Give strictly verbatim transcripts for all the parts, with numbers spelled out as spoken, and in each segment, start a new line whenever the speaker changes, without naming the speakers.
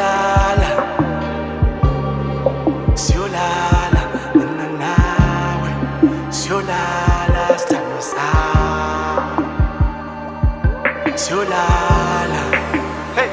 siyolala siyolala mina nawe siyolala sithando sami siyolala hey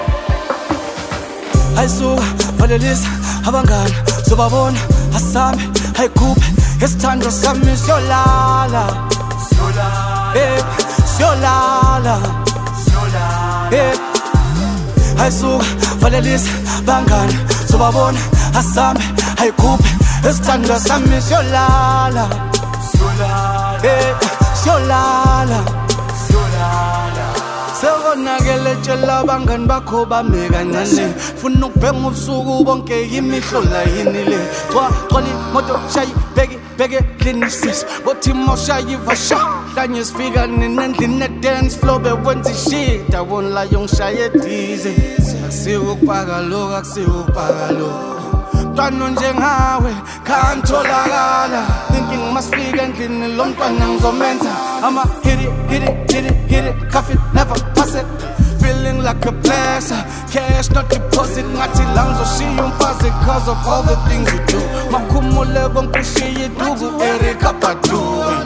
ayisuka valelisa abangani sobabona asame ayikhuphe esithando sami siyolala siyolala hey siyolala siyolala hey ayisuka valelisa bangani sobabona asame ayikhuphe esithando sami siyolala siyolala hey siyolala siyolala sekonakele tshela bangani bakho bame kancane funa ukubhenga ubusuku bonke imihlola yini le xwali moto shayi bheki bheke clinics bothi moshayi vasha hlanye sifika nendlini dance floor bewenza shit awonla yongishaye dize akusukupaka lokho akusukupaka lokho mntwana njengawe khantolakala thinking masifika endlini lo mntwana ngizomenza ama hit it hit it hit it hit it cuff it never pass it feeling like a blessing cash not deposit ngathi la ngizoshiya umfazi because of all the things you do makhumule bonke ushiye duku Erika Badu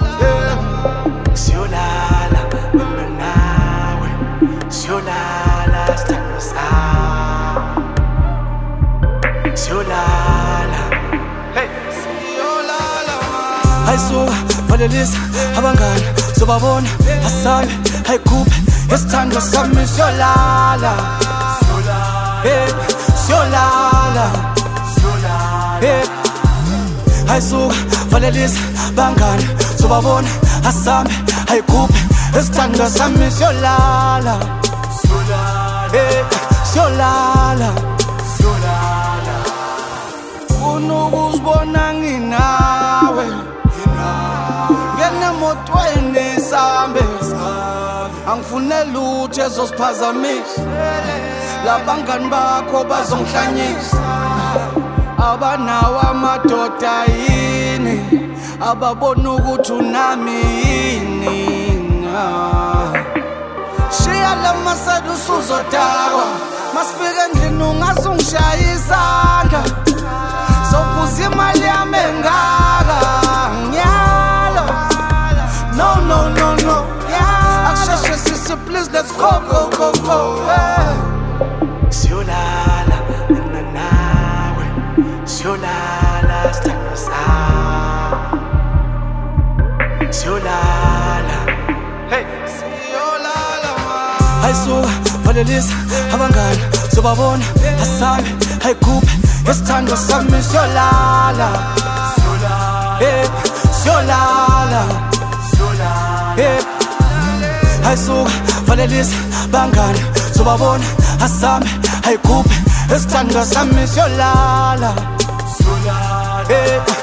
siyolala mina nawe siyolala sithando sami siyolala hey siyolala ayisuka valelisa abangani sobabona asame ayikhuphe esithando sami siyolala siyolala hey siyolala siyolala hey ayisuka valelisa bangani sobabona asame ayikhuphe esithando sami siyolala siyolala hey siyolala siyolala unokuzibona nginawe ngene motweni sambe angifune lutho ezosiphazamisa labangani bakho bazongihlanyisa abanawo amadoda yini ababona ukuthi unami yini shiya lamasadu usuzodakwa masifika endlini ungazungishaya isandla sophuza imali yami engaka ngiyalo no no no no yeah akusheshe sisi please let's go go go go hey siyolala mina nawe siyolala sithando sami siyolala hey siyolala ayisuka valelisa abangani sobabona asame ayikhuphe esithando sami siyolala siyolala hey siyolala siyolala hey ayisuka valelisa bangani sobabona asame ayikhuphe esithando sami siyolala siyolala hey